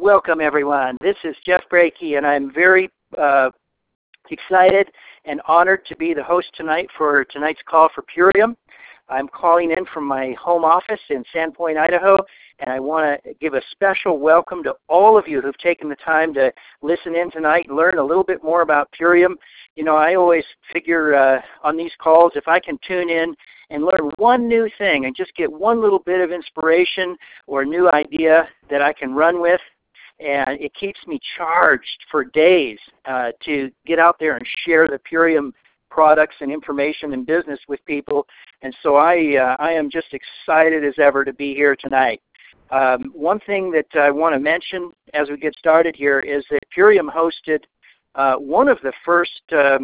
Welcome, everyone. This is Jeff Brakey, and I'm very excited and honored to be the host tonight for tonight's call for Purium. I'm calling in from my home office in Sandpoint, Idaho, and I want to give a special welcome to all of you who've taken the time to listen in tonight and learn a little bit more about Purium. You know, I always figure on these calls, if I can tune in and learn one new thing and just get one little bit of inspiration or a new idea that I can run with, and it keeps me charged for days to get out there and share the Purium products and information and business with people. And so I am just excited as ever to be here tonight. One thing that I want to mention as we get started here is that Purium hosted one of the first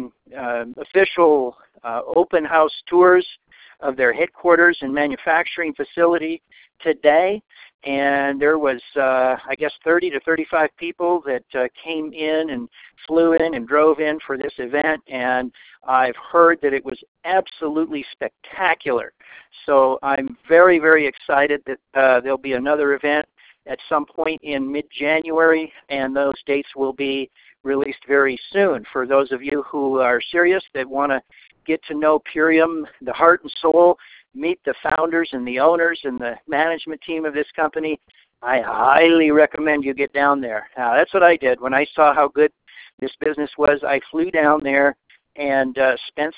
official open house tours of their headquarters and manufacturing facility today. And there was, I guess, 30 to 35 people that came in and flew in and drove in for this event. And I've heard that it was absolutely spectacular. So I'm very, very excited that there'll be another event at some point in mid-January, and those dates will be released very soon. For those of you who are serious that want to get to know Purium, the heart and soul, meet the founders and the owners and the management team of this company, I highly recommend you get down there. That's what I did. When I saw how good this business was, I flew down there and spent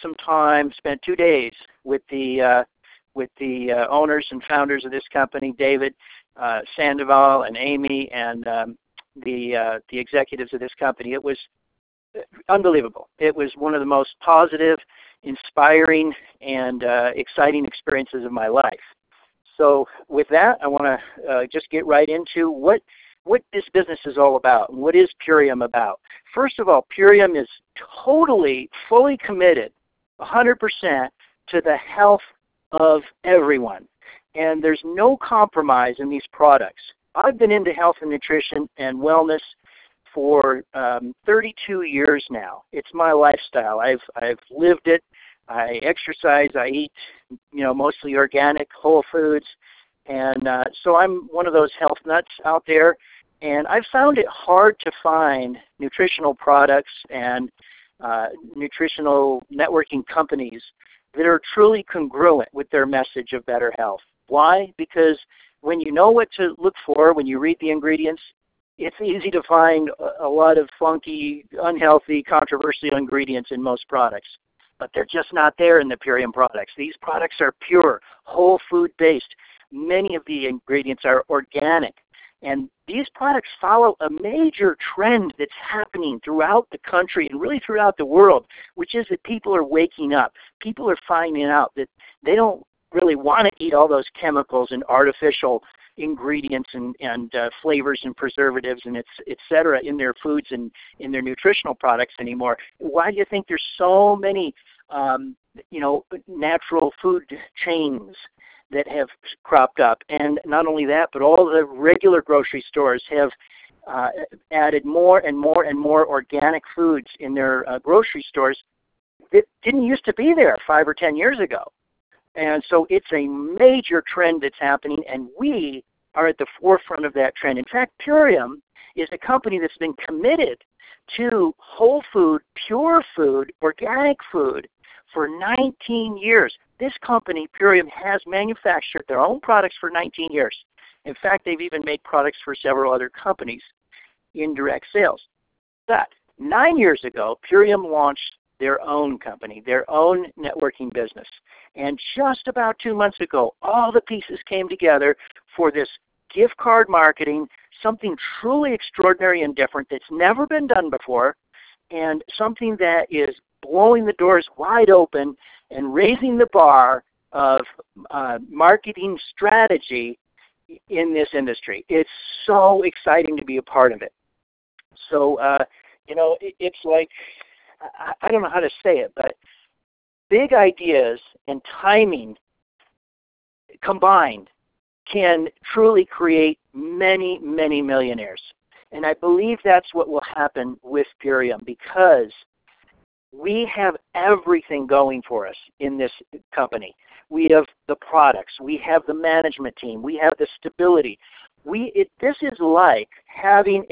2 days with the owners and founders of this company, David Sandoval and Amy, and the executives of this company. It was unbelievable. It was one of the most positive, inspiring, and exciting experiences of my life. So with that, I want to just get right into what this business is all about and what is Purium about. First of all, Purium is totally, fully committed, 100% to the health of everyone. And there's no compromise in these products. I've been into health and nutrition and wellness for 32 years now. It's my lifestyle. I've lived it. I exercise. I eat, mostly organic, whole foods, and so I'm one of those health nuts out there. And I've found it hard to find nutritional products and nutritional networking companies that are truly congruent with their message of better health. Why? Because when you know what to look for, when you read the ingredients, it's easy to find a lot of funky, unhealthy, controversial ingredients in most products. But they're just not there in the Purium products. These products are pure, whole food-based. Many of the ingredients are organic. And these products follow a major trend that's happening throughout the country and really throughout the world, which is that people are waking up. People are finding out that they don't really want to eat all those chemicals and artificial ingredients and flavors and preservatives and et cetera in their foods and in their nutritional products anymore. Why do you think there's so many, natural food chains that have cropped up? And not only that, but all the regular grocery stores have added more and more and more organic foods in their grocery stores that didn't used to be there 5 or 10 years ago. And so it's a major trend that's happening, and we are at the forefront of that trend. In fact, Purium is a company that's been committed to whole food, pure food, organic food for 19 years. This company, Purium, has manufactured their own products for 19 years. In fact, they've even made products for several other companies in direct sales. But 9 years ago, Purium launched their own company, their own networking business. And just about 2 months ago, all the pieces came together for this gift card marketing, something truly extraordinary and different that's never been done before, and something that is blowing the doors wide open and raising the bar of marketing strategy in this industry. It's so exciting to be a part of it. So, it's like, I don't know how to say it, but big ideas and timing combined can truly create many, many millionaires. And I believe that's what will happen with Purium, because we have everything going for us in this company. we have the products, we have the management team, we have the stability. This is like having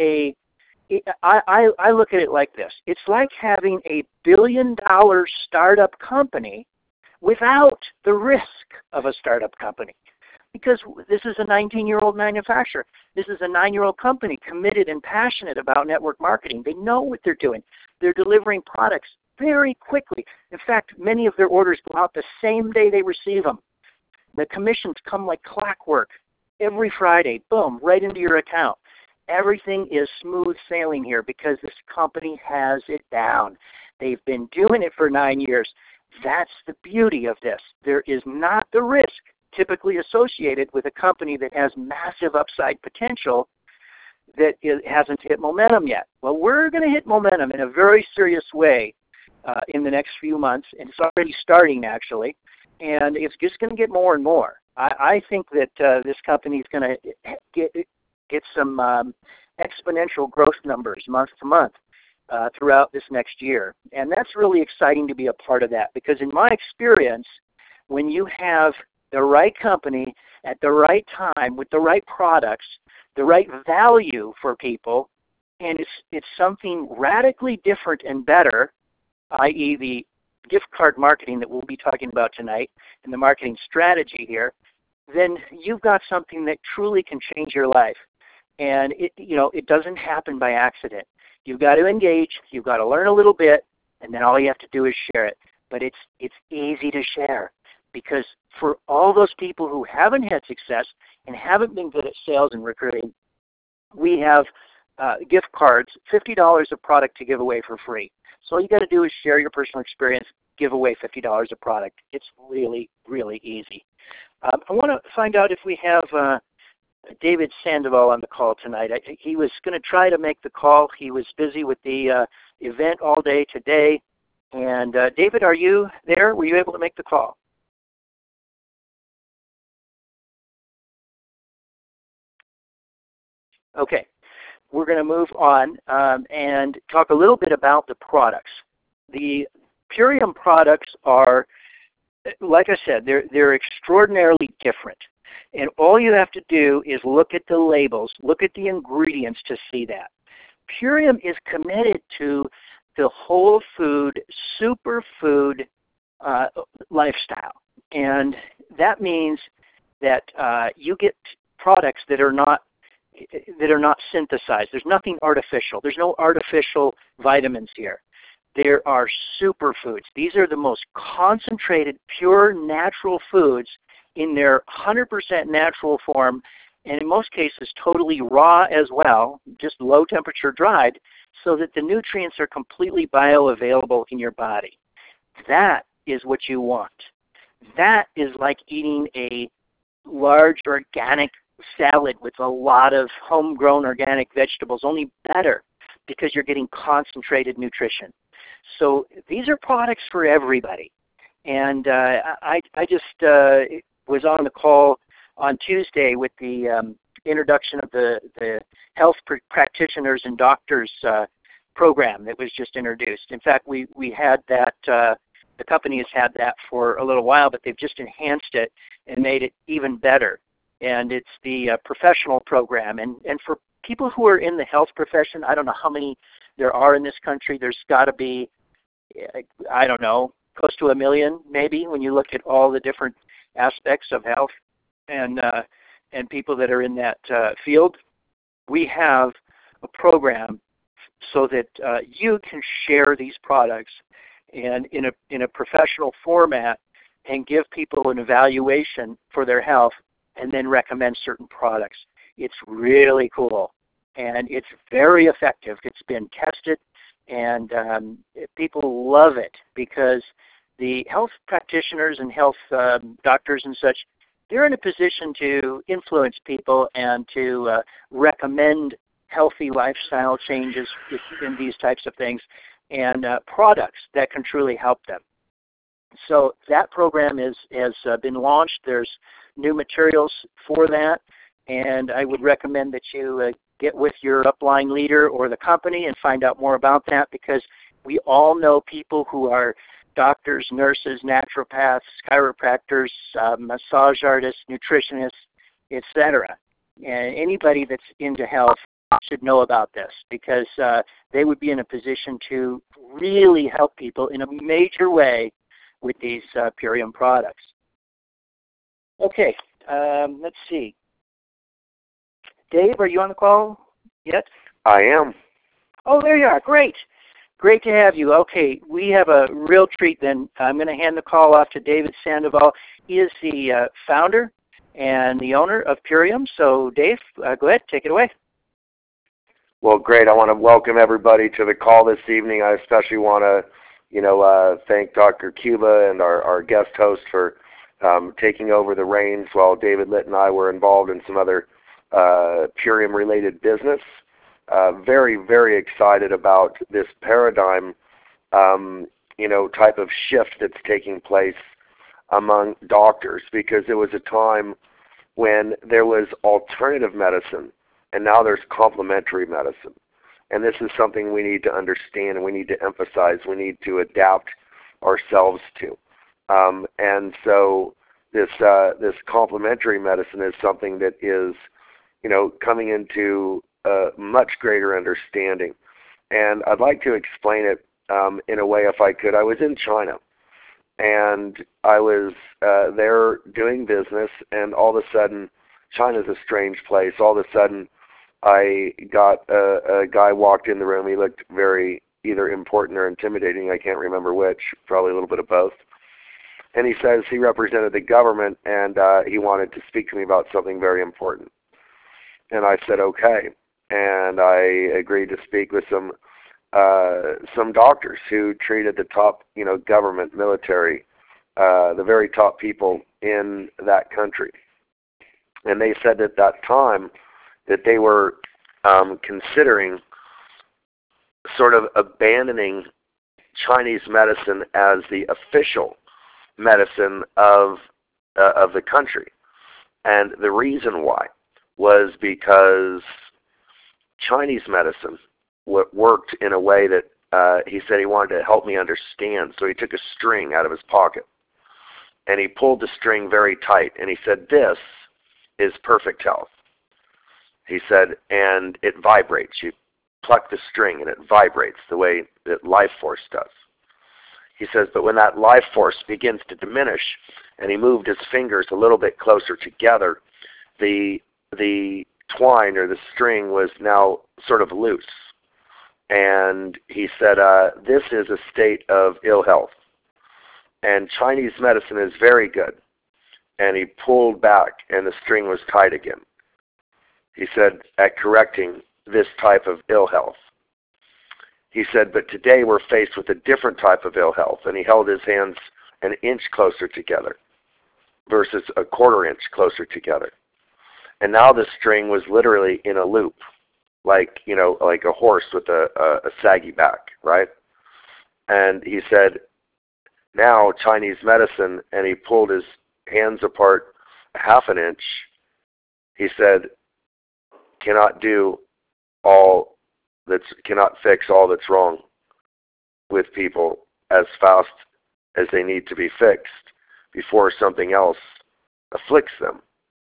I look at it like this. It's like having a billion-dollar startup company without the risk of a startup company. Because this is a 19-year-old manufacturer. This is a 9-year-old company committed and passionate about network marketing. They know what they're doing. They're delivering products very quickly. In fact, many of their orders go out the same day they receive them. The commissions come like clockwork. Every Friday, boom, right into your account. Everything is smooth sailing here because this company has it down. They've been doing it for 9 years. That's the beauty of this. There is not the risk typically associated with a company that has massive upside potential that it hasn't hit momentum yet. Well, we're going to hit momentum in a very serious way in the next few months, and it's already starting actually, and it's just going to get more and more. I think that this company is going to get some exponential growth numbers month to month throughout this next year, and that's really exciting to be a part of that because in my experience, when you have the right company at the right time with the right products, the right value for people, and it's something radically different and better, i.e. the gift card marketing that we'll be talking about tonight and the marketing strategy here, then you've got something that truly can change your life. And it doesn't happen by accident. You've got to engage, you've got to learn a little bit, and then all you have to do is share it. But it's easy to share. Because for all those people who haven't had success and haven't been good at sales and recruiting, we have gift cards, $50 of product to give away for free. So all you got to do is share your personal experience, give away $50 of product. It's really, really easy. I want to find out if we have David Sandoval on the call tonight. He was going to try to make the call. He was busy with the event all day today. And David, are you there? Were you able to make the call? Okay, we're going to move on and talk a little bit about the products. The Purium products are, like I said, they're extraordinarily different. And all you have to do is look at the labels, look at the ingredients to see that. Purium is committed to the whole food, superfood lifestyle. And that means that you get products that are not synthesized. There's nothing artificial. There's no artificial vitamins here. There are superfoods. These are the most concentrated, pure, natural foods in their 100% natural form, and in most cases totally raw as well, just low temperature dried, so that the nutrients are completely bioavailable in your body. That is what you want. That is like eating a large organic salad with a lot of homegrown organic vegetables, only better because you're getting concentrated nutrition. So these are products for everybody. And I just was on the call on Tuesday with the introduction of the health practitioners and doctors program that was just introduced. In fact, we had that, the company has had that for a little while, but they've just enhanced it and made it even better. And it's the professional program. And for people who are in the health profession, I don't know how many there are in this country. There's got to be, I don't know, close to 1 million maybe when you look at all the different aspects of health and people that are in that field. We have a program so that you can share these products and in a professional format and give people an evaluation for their health and then recommend certain products. It's really cool, and it's very effective. It's been tested, and people love it because the health practitioners and health doctors and such, they're in a position to influence people and to recommend healthy lifestyle changes in these types of things and products that can truly help them. So that program has been launched. There's new materials for that, and I would recommend that you get with your upline leader or the company and find out more about that because We all know people who are doctors, nurses, naturopaths, chiropractors, massage artists, nutritionists, etc. And anybody that's into health should know about this because they would be in a position to really help people in a major way with these Purium products. Okay, let's see. Dave, are you on the call yet? I am. Oh, there you are. Great. Great to have you. Okay, we have a real treat then. I'm going to hand the call off to David Sandoval. He is the founder and the owner of Purium. So, Dave, go ahead. Take it away. Well, great. I want to welcome everybody to the call this evening. I especially want to, thank Dr. Cuba and our guest host for taking over the reins while David Litt and I were involved in some other Purium-related business. Very, very excited about this paradigm, type of shift that's taking place among doctors, because there was a time when there was alternative medicine, and now there's complementary medicine. And this is something we need to understand, and we need to emphasize, we need to adapt ourselves to. And so this complementary medicine is something that is, coming into much greater understanding. And I'd like to explain it in a way, if I could. I was in China, and I was there doing business, and all of a sudden, China's a strange place. All of a sudden, I got a guy walked in the room. He looked very either important or intimidating. I can't remember which, probably a little bit of both. And he says he represented the government, and he wanted to speak to me about something very important. And I said, okay. And I agreed to speak with some doctors who treated the top, government, military, the very top people in that country. And they said at that time that they were considering sort of abandoning Chinese medicine as the official medicine of the country. And the reason why was because Chinese medicine worked in a way that he said he wanted to help me understand. So he took a string out of his pocket, and he pulled the string very tight, and he said, "This is perfect health." He said, and it vibrates. You pluck the string, and it vibrates the way that life force does. He says, but when that life force begins to diminish, and he moved his fingers a little bit closer together, the twine or the string was now sort of loose. And he said, this is a state of ill health. And Chinese medicine is very good. And he pulled back, and the string was tight again. He said, at correcting this type of ill health. He said, but today we're faced with a different type of ill health. And he held his hands an inch closer together versus a quarter inch closer together. And now the string was literally in a loop, like a horse with a saggy back, right? And he said, now Chinese medicine, and he pulled his hands apart a half an inch. He said, cannot fix all that's wrong with people as fast as they need to be fixed before something else afflicts them.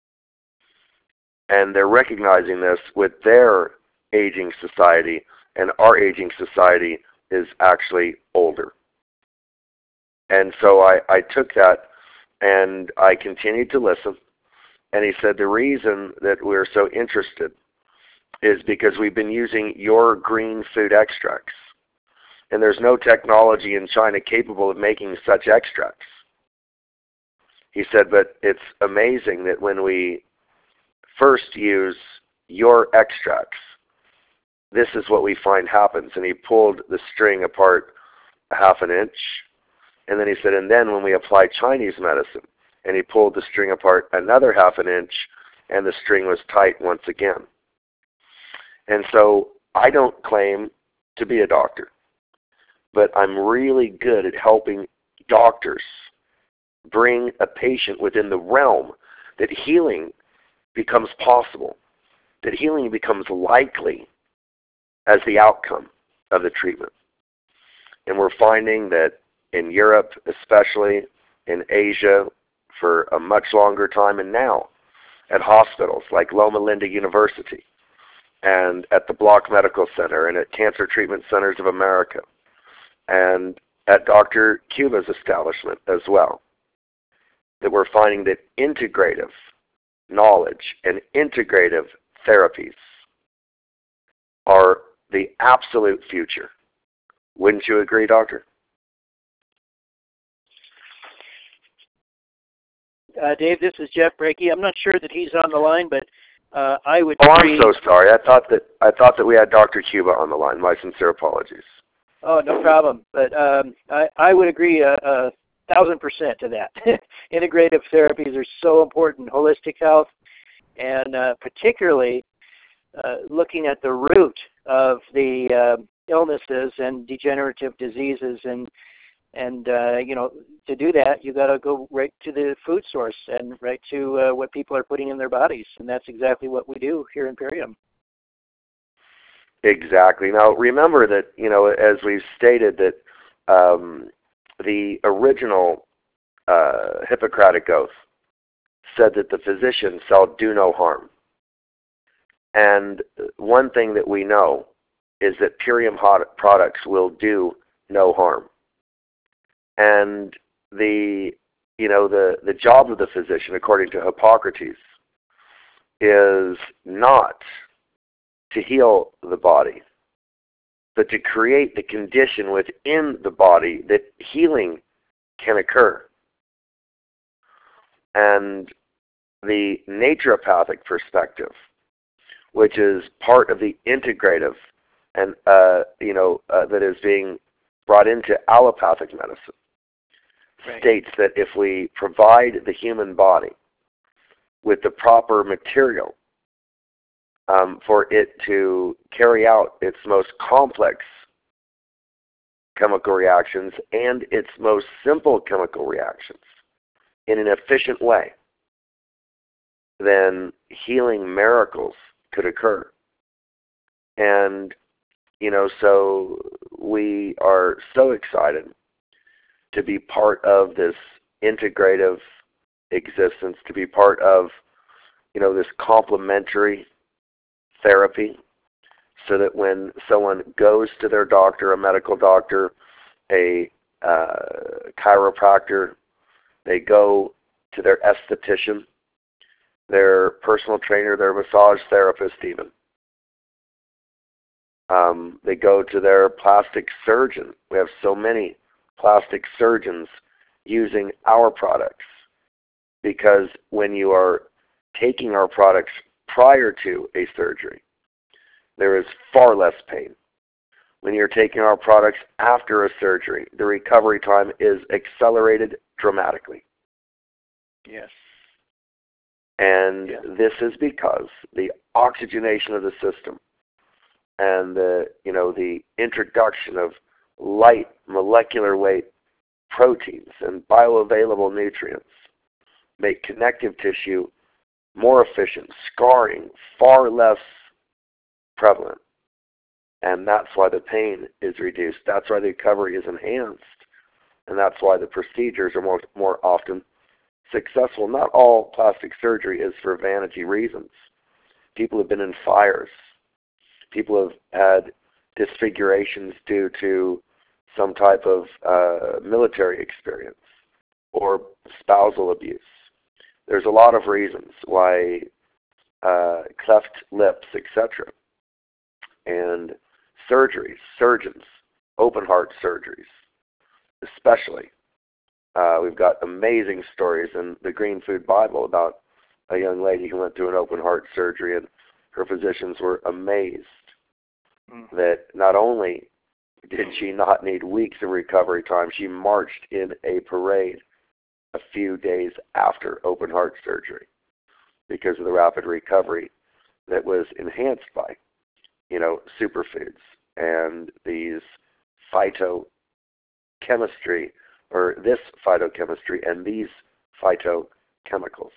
And they're recognizing this with their aging society, and our aging society is actually older. And so I took that, and I continued to listen. And he said, the reason that we're so interested is because we've been using your green food extracts. And there's no technology in China capable of making such extracts. He said, but it's amazing that when we first use your extracts, this is what we find happens. And he pulled the string apart a half an inch. And then he said, and then when we apply Chinese medicine, and he pulled the string apart another half an inch, and the string was tight once again. And so I don't claim to be a doctor, but I'm really good at helping doctors bring a patient within the realm that healing becomes possible, that healing becomes likely as the outcome of the treatment. And we're finding that in Europe, especially in Asia, for a much longer time, and now at hospitals like Loma Linda University and at the Block Medical Center and at Cancer Treatment Centers of America and at Dr. Cuba's establishment as well, that we're finding that integrative knowledge and integrative therapies are the absolute future. Wouldn't you agree, Doctor? Dave, this is Jeff Brakey. I'm not sure that he's on the line, but I would. Oh, I'm so sorry. I thought that we had Dr. Cuba on the line. My sincere apologies. Oh, no problem. But I would agree 1,000% to that. Integrative therapies are so important. Holistic health, and particularly looking at the root of the illnesses and degenerative diseases, and to do that, you got to go right to the food source and right to what people are putting in their bodies, and that's exactly what we do here in Purium. Exactly. Now, remember that, as we've stated, that the original Hippocratic Oath said that the physician shall do no harm. And one thing that we know is that Purium products will do no harm. And the job of the physician, according to Hippocrates, is not to heal the body, but to create the condition within the body that healing can occur. And the naturopathic perspective, which is part of the integrative and that is being brought into allopathic medicine, right, states that if we provide the human body with the proper material for it to carry out its most complex chemical reactions and its most simple chemical reactions in an efficient way, then healing miracles could occur. And, so we are so excited to be part of this integrative existence, to be part of, this complementary therapy, so that when someone goes to their doctor, a medical doctor, a chiropractor, they go to their esthetician, their personal trainer, their massage therapist even. They go to their plastic surgeon. We have so many plastic surgeons using our products, because when you are taking our products prior to a surgery, there is far less pain. When you're taking our products after a surgery, the recovery time is accelerated dramatically. Yes. And this is because the oxygenation of the system and the introduction of light molecular weight proteins and bioavailable nutrients make connective tissue more efficient, scarring far less prevalent. And that's why the pain is reduced. That's why the recovery is enhanced. And that's why the procedures are more often successful. Not all plastic surgery is for vanity reasons. People have been in fires. People have had disfigurations due to some type of military experience or spousal abuse. There's a lot of reasons why cleft lips, etc. And surgeries, surgeons, open heart surgeries, especially. We've got amazing stories in the Green Food Bible about a young lady who went through an open heart surgery, and her physicians were amazed that not only did she not need weeks of recovery time, she marched in a parade a few days after open heart surgery because of the rapid recovery that was enhanced by, superfoods and these phytochemistry, or this phytochemistry and these phytochemicals.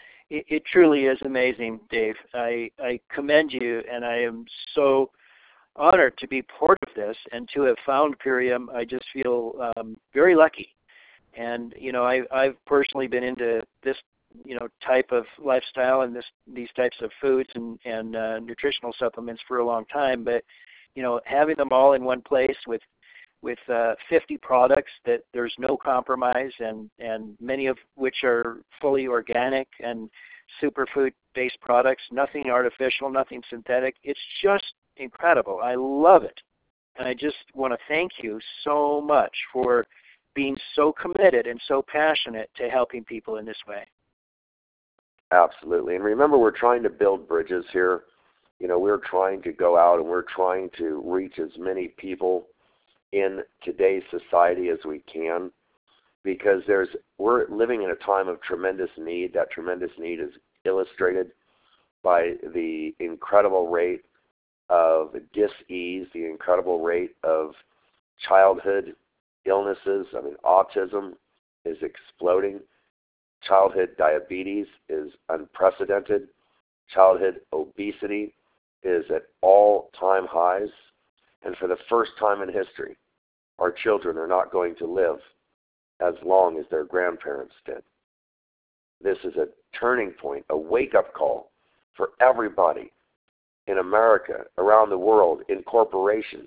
It truly is amazing, Dave. I commend you, and I am so honored to be part of this and to have found Purium. I just feel very lucky. And, I've personally been into this, type of lifestyle and these types of foods and nutritional supplements for a long time. But, having them all in one place with 50 products that there's no compromise and many of which are fully organic and superfood-based products, nothing artificial, nothing synthetic. It's just incredible. I love it. And I just want to thank you so much for being so committed and so passionate to helping people in this way. Absolutely. And remember, we're trying to build bridges here. We're trying to go out and we're trying to reach as many people in today's society as we can, because we're living in a time of tremendous need. That tremendous need is illustrated by the incredible rate of dis-ease, the incredible rate of childhood illnesses. I mean, autism is exploding. Childhood diabetes is unprecedented. Childhood obesity is at all-time highs. And for the first time in history, our children are not going to live as long as their grandparents did. This is a turning point, a wake-up call for everybody in America, around the world, in corporations,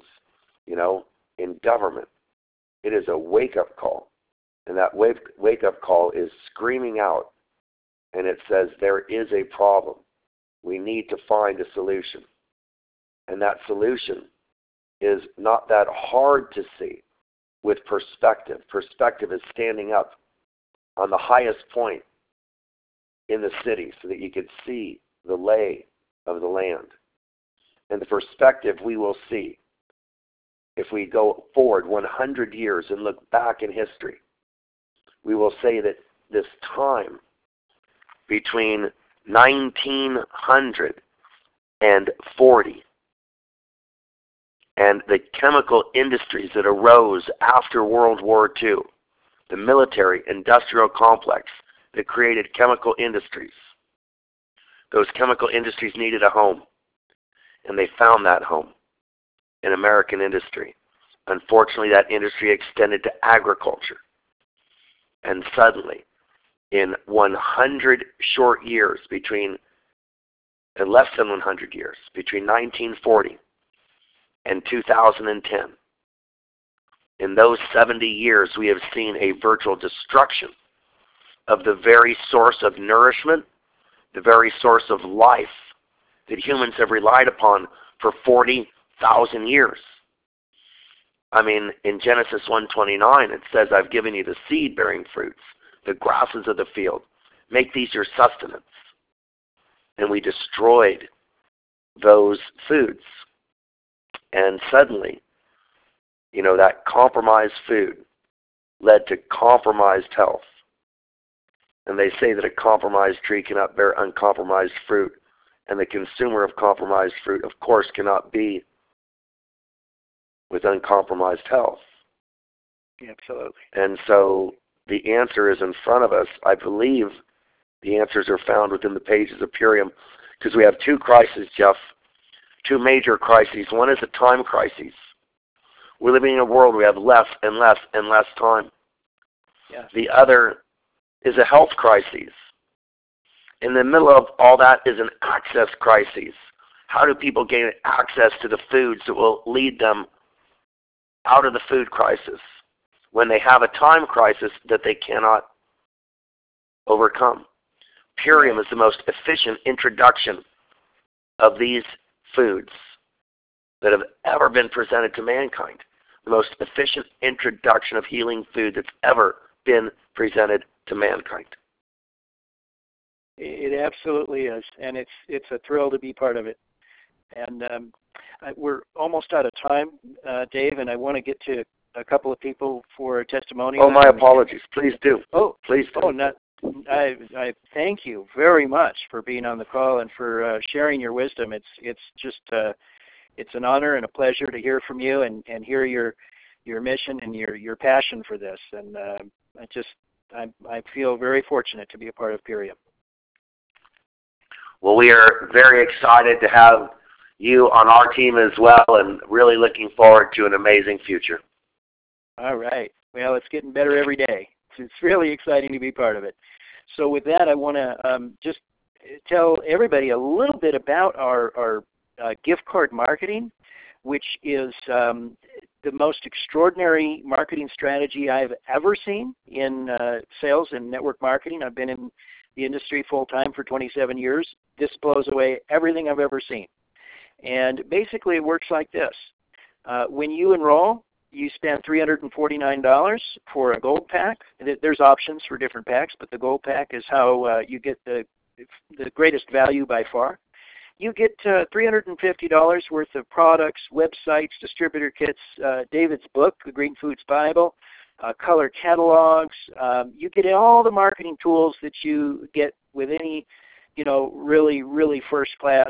in government. It is a wake-up call. And that wake-up call is screaming out, and it says there is a problem. We need to find a solution. And that solution is not that hard to see with perspective. Perspective is standing up on the highest point in the city so that you can see the lay of the land. And the perspective we will see if we go forward 100 years and look back in history, we will say that this time between 1940 and the chemical industries that arose after World War II, the military industrial complex that created chemical industries, those chemical industries needed a home, and they found that home in American industry. Unfortunately, that industry extended to agriculture. And suddenly, in 100 short years, less than 100 years, between 1940 and 2010, in those 70 years, we have seen a virtual destruction of the very source of nourishment, the very source of life that humans have relied upon for 40,000 years. I mean, in Genesis 1:29, it says, I've given you the seed-bearing fruits, the grasses of the field. Make these your sustenance. And we destroyed those foods. And suddenly, that compromised food led to compromised health. And they say that a compromised tree cannot bear uncompromised fruit. And the consumer of compromised fruit, of course, cannot be with uncompromised health. Absolutely. And so the answer is in front of us. I believe the answers are found within the pages of Purium, because we have two crises, Jeff, two major crises. One is a time crisis. We're living in a world where we have less and less and less time. Yes. The other is a health crisis. In the middle of all that is an access crisis. How do people gain access to the foods that will lead them out of the food crisis when they have a time crisis that they cannot overcome? Purium is the most efficient introduction of these foods that have ever been presented to mankind. The most efficient introduction of healing food that's ever been presented to mankind. It absolutely is, and it's a thrill to be part of it. And we're almost out of time, Dave, and I want to get to a couple of people for testimonials. Oh, my apologies. Please do. Oh, please do. I thank you very much for being on the call and for sharing your wisdom. It's just it's an honor and a pleasure to hear from you and hear your mission and your passion for this. And I feel very fortunate to be a part of Purium. Well, we are very excited to have you on our team as well, and really looking forward to an amazing future. All right. Well, it's getting better every day. It's really exciting to be part of it. So with that, I want to just tell everybody a little bit about our gift card marketing, which is the most extraordinary marketing strategy I've ever seen in sales and network marketing. I've been in the industry full-time for 27 years. This blows away everything I've ever seen. And basically it works like this. When you enroll, you spend $349 for a gold pack. There's options for different packs, but the gold pack is how you get the greatest value by far. You get $350 worth of products, websites, distributor kits, David's book, The Green Foods Bible, color catalogs. You get all the marketing tools that you get with any, really, really first-class,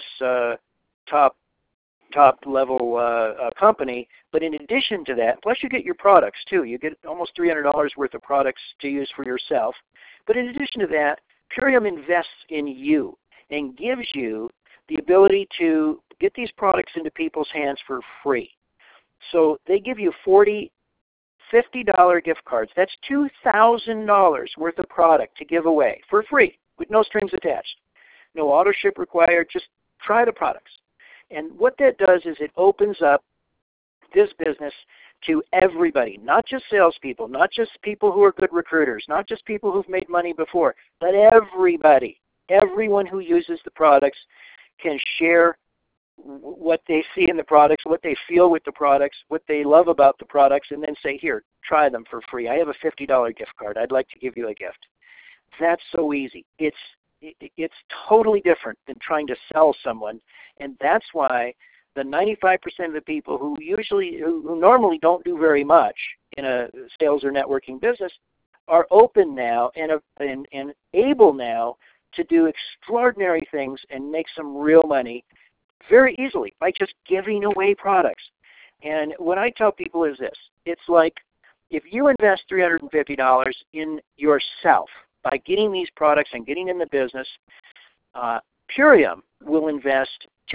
top-level company. But in addition to that, plus you get your products too. You get almost $300 worth of products to use for yourself. But in addition to that, Purium invests in you and gives you the ability to get these products into people's hands for free. So they give you $50 gift cards. That's $2,000 worth of product to give away for free with no strings attached. No auto ship required. Just try the products. And what that does is it opens up this business to everybody, not just salespeople, not just people who are good recruiters, not just people who've made money before, but everybody. Everyone who uses the products can share what they see in the products, what they feel with the products, what they love about the products, and then say, here, try them for free. I have a $50 gift card. I'd like to give you a gift. That's so easy. It's totally different than trying to sell someone, and that's why the 95% of the people who normally don't do very much in a sales or networking business are open now and able now to do extraordinary things and make some real money very easily by just giving away products. And what I tell people is this. It's like if you invest $350 in yourself by getting these products and getting in the business, Purium will invest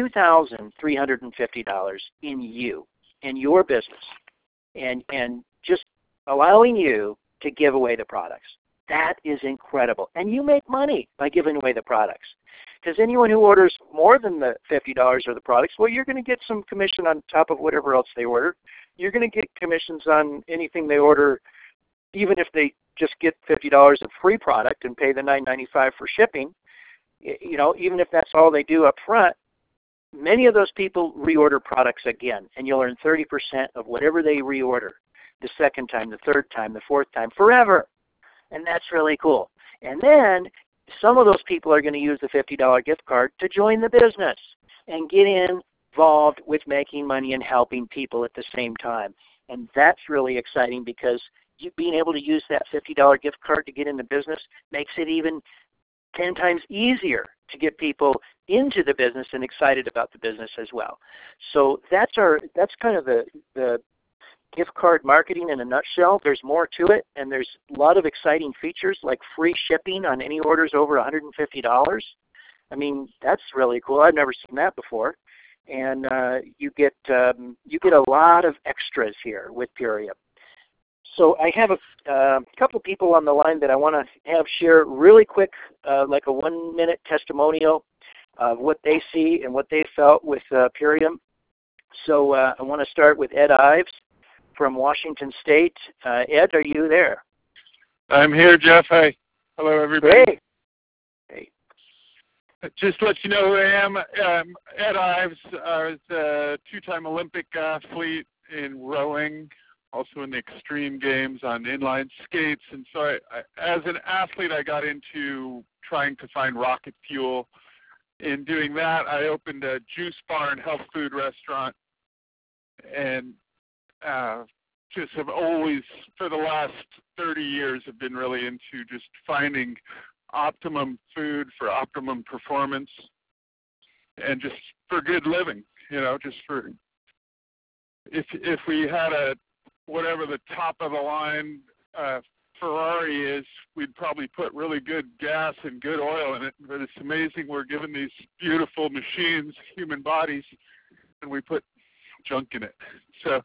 $2,350 in you, in your business, and just allowing you to give away the products. That is incredible. And you make money by giving away the products. Because anyone who orders more than the $50 of the products, well, you're going to get some commission on top of whatever else they order. You're going to get commissions on anything they order, even if they just get $50 of free product and pay the $9.95 for shipping. Even if that's all they do up front, many of those people reorder products again, and you'll earn 30% of whatever they reorder the second time, the third time, the fourth time, forever. And that's really cool. And then some of those people are going to use the $50 gift card to join the business and get involved with making money and helping people at the same time. And that's really exciting because you being able to use that $50 gift card to get in the business makes it even 10 times easier to get people into the business and excited about the business as well. So that's kind of the gift card marketing in a nutshell. There's more to it, and there's a lot of exciting features like free shipping on any orders over $150. I mean, that's really cool. I've never seen that before. And you get a lot of extras here with Purium. So I have a couple people on the line that I want to have share really quick, like a 1-minute testimonial of what they see and what they felt with Purium. So I want to start with Ed Ives from Washington State. Ed, are you there? I'm here, Jeff. Hi. Hello, everybody. Great. Hey. Just to let you know who I am, Ed Ives. I was a 2-time Olympic athlete in rowing, also in the extreme games on inline skates. And so I, as an athlete, I got into trying to find rocket fuel. In doing that, I opened a juice bar and health food restaurant, and just have always, for the last 30 years, have been really into just finding optimum food for optimum performance and just for good living, just for, if we had whatever the top of the line Ferrari is, we'd probably put really good gas and good oil in it. But it's amazing we're given these beautiful machines, human bodies, and we put junk in it. So,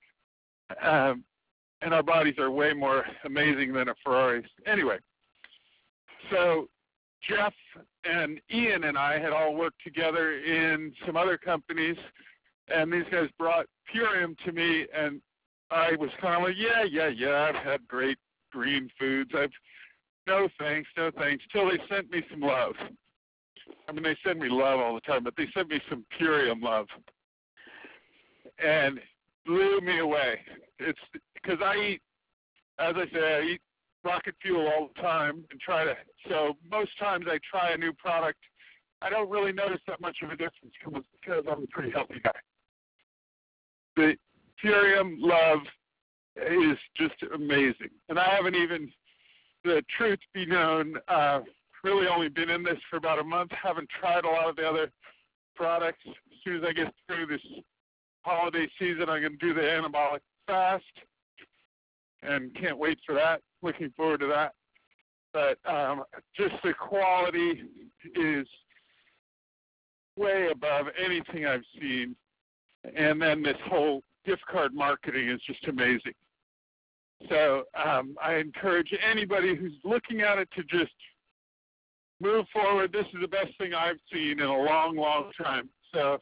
and our bodies are way more amazing than a Ferrari's. Anyway, so Jeff and Ian and I had all worked together in some other companies, and these guys brought Purium to me, and I was kind of like, yeah, I've had great green foods. No thanks, till they sent me some love. I mean, they send me love all the time, but they sent me some Purium love, and blew me away. It's because I eat, as I say, I eat rocket fuel all the time and so most times I try a new product, I don't really notice that much of a difference because I'm a pretty healthy guy. The Purium love is just amazing. And I haven't even, the truth be known, really only been in this for about a month, haven't tried a lot of the other products. As soon as I get through this holiday season, I'm going to do the anabolic fast and can't wait for that. Looking forward to that. But just the quality is way above anything I've seen. And then this whole gift card marketing is just amazing. So I encourage anybody who's looking at it to just move forward. This is the best thing I've seen in a long, long time. So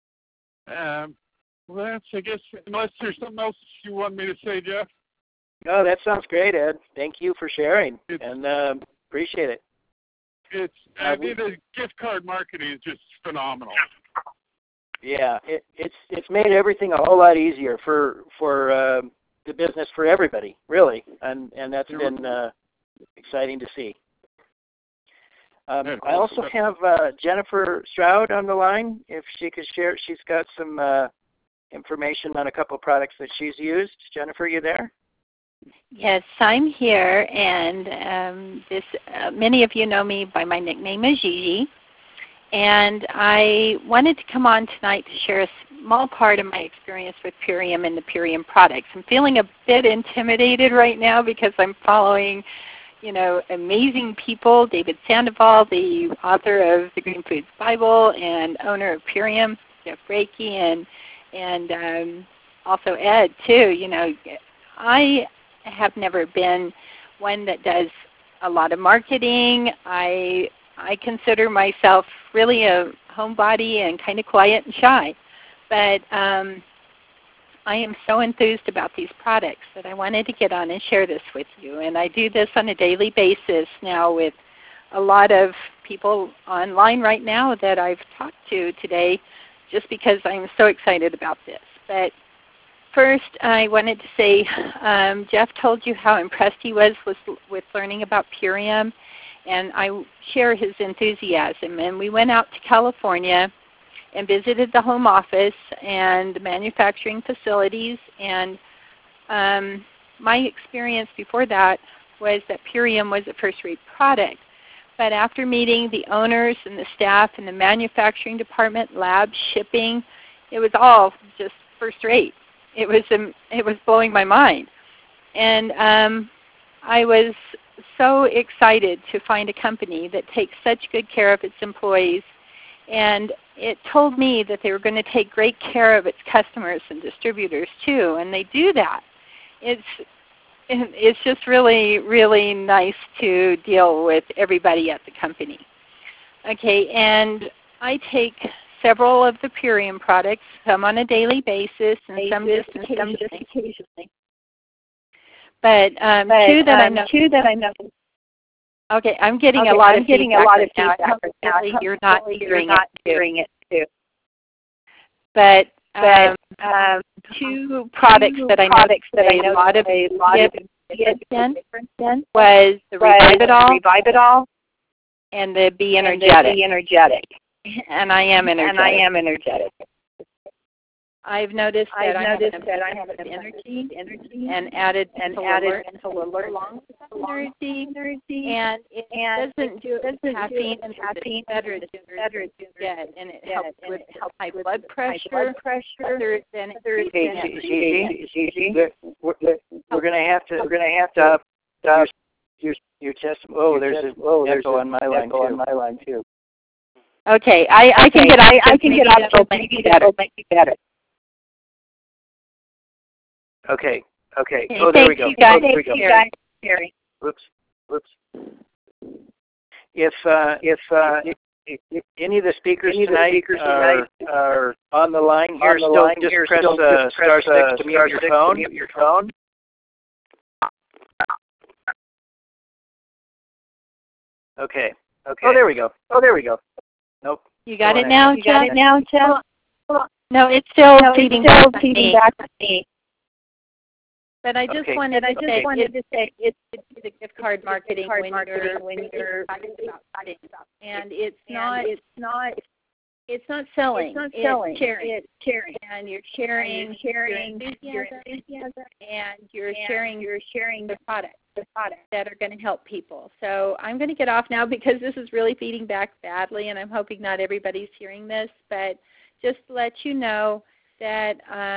well, that's, I guess, unless there's something else you want me to say, Jeff? No, that sounds great, Ed. Thank you for sharing, and appreciate it. I mean, the gift card marketing is just phenomenal. Yeah, it's made everything a whole lot easier for the business for everybody, really, and that's been exciting to see. I also have Jennifer Stroud on the line. If she could share, she's got some information on a couple of products that she's used. Jennifer, you there? Yes, I'm here, and many of you know me by my nickname is Gigi, and I wanted to come on tonight to share a small part of my experience with Purium and the Purium products. I'm feeling a bit intimidated right now because I'm following, amazing people. David Sandoval, the author of the Green Foods Bible and owner of Purium, Jeff Brakey, and also Ed too. I have never been one that does a lot of marketing. I consider myself really a homebody and kind of quiet and shy. But I am so enthused about these products that I wanted to get on and share this with you. And I do this on a daily basis now with a lot of people online right now that I've talked to today just because I'm so excited about this. But first, I wanted to say Jeff told you how impressed he was with learning about Purium, and I share his enthusiasm. And we went out to California and visited the home office and the manufacturing facilities. And my experience before that was that Purium was a first-rate product. But after meeting the owners and the staff in the manufacturing department, lab, shipping, it was all just first-rate. It was blowing my mind. And I was so excited to find a company that takes such good care of its employees. And it told me that they were going to take great care of its customers and distributors too, and they do that. It's just really, really nice to deal with everybody at the company. Okay, and I take several of the Purium products, some on a daily basis and some just occasionally. But two that I know. Okay, I'm getting a lot of feedback now. You're not hearing it too. But two products that I know a lot of difference in was the Revive-It-All and the Be Energetic. And I am energetic. I've noticed that I have energy and added mental alert along with energy, and it doesn't do it with caffeine, and it's better to get, and it helps with high blood pressure. Other than we're going to have to your test. There's an echo on my line too. Okay, I can get off. I can get off, so maybe that'll make you better. Okay. Oh, there we go. Thank you guys. Terry. Whoops. If any of the speakers tonight are on the line here, just press star 6 to mute your phone. Okay. Oh, there we go. Nope. You got it now, Jeff? Jeff? No, it's still feeding back to me. But I just wanted to say it's the gift card marketing when you're talking about cutting, and it's not selling. It's sharing. And you're sharing your enthusiasm, and you're sharing the products that are going to help people. So I'm going to get off now because this is really feeding back badly, and I'm hoping not everybody's hearing this. But just to let you know that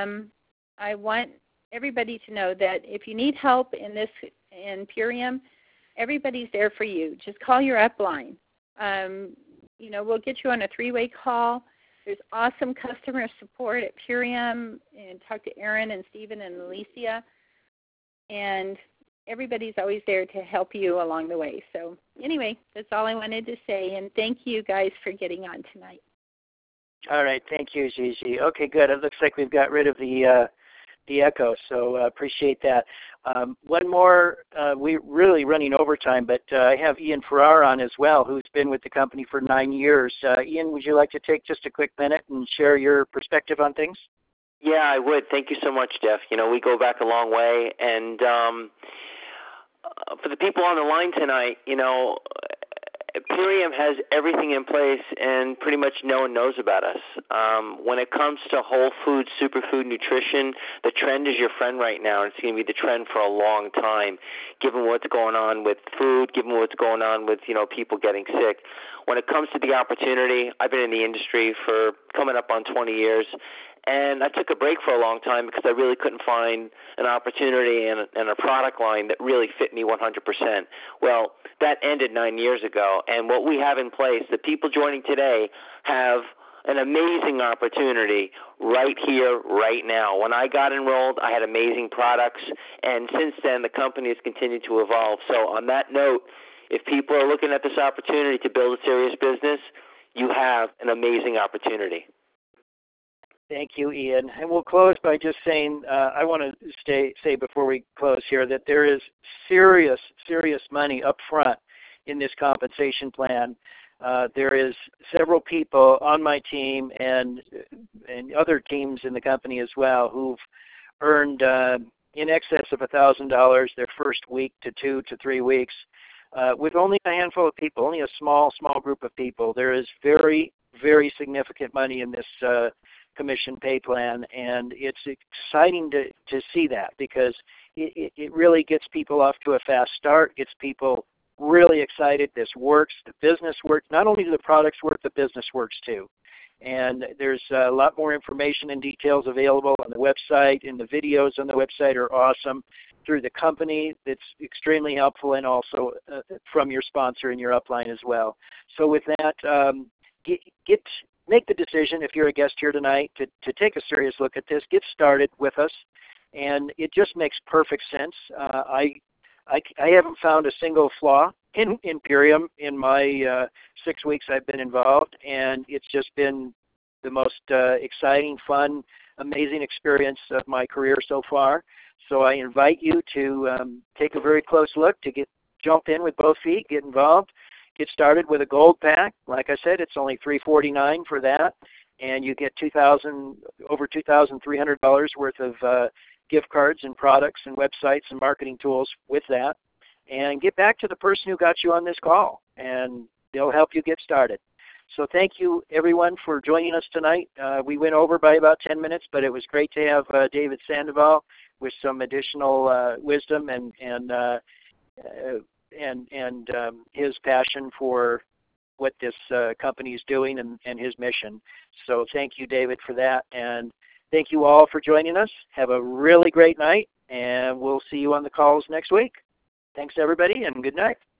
I want everybody to know that if you need help in Purium, everybody's there for you. Just call your upline. We'll get you on a 3-way call. There's awesome customer support at Purium, and talk to Aaron and Stephen and Alicia. And everybody's always there to help you along the way. So anyway, that's all I wanted to say, and thank you guys for getting on tonight. All right, thank you, Gigi. Okay, good. It looks like we've got rid of the echo, so appreciate that. One more, we're really running overtime, but I have Ian Farrar on as well, who's been with the company for 9 years. Ian, would you like to take just a quick minute and share your perspective on things? Yeah, I would. Thank you so much, Jeff. We go back a long way, and for the people on the line tonight, Purium has everything in place, and pretty much no one knows about us. When it comes to whole food, superfood nutrition, the trend is your friend right now, and it's going to be the trend for a long time, given what's going on with food, given what's going on with people getting sick. When it comes to the opportunity, I've been in the industry for coming up on 20 years, and I took a break for a long time because I really couldn't find an opportunity and a product line that really fit me 100%. Well, that ended 9 years ago, and what we have in place, the people joining today have an amazing opportunity right here, right now. When I got enrolled, I had amazing products, and since then, the company has continued to evolve. So on that note, if people are looking at this opportunity to build a serious business, you have an amazing opportunity. Thank you, Ian. And we'll close by just saying, I want to say before we close here that there is serious money up front in this compensation plan. There is several people on my team and other teams in the company as well who've earned in excess of $1,000 their first week to 2 to 3 weeks with only a handful of people, only a small group of people. There is very significant money in this commission pay plan, and it's exciting to see that because it really gets people off to a fast start, gets people really excited. This works, the business works. Not only do the products work, the business works too. And there's a lot more information and details available on the website, and the videos on the website are awesome through the company. That's extremely helpful, and also from your sponsor and your upline as well. So with that, make the decision, if you're a guest here tonight, to take a serious look at this. Get started with us, and it just makes perfect sense. I haven't found a single flaw in Purium in my 6 weeks I've been involved, and it's just been the most exciting, fun, amazing experience of my career so far. So I invite you to take a very close look, to jump in with both feet, get involved. Get started with a gold pack. Like I said, it's only $349 for that, and you get over $2,300 worth of gift cards and products and websites and marketing tools with that. And get back to the person who got you on this call, and they'll help you get started. So thank you, everyone, for joining us tonight. We went over by about 10 minutes, but it was great to have David Sandoval with some additional wisdom and his passion for what this company is doing and his mission. So thank you, David, for that. And thank you all for joining us. Have a really great night, and we'll see you on the calls next week. Thanks, everybody, and good night.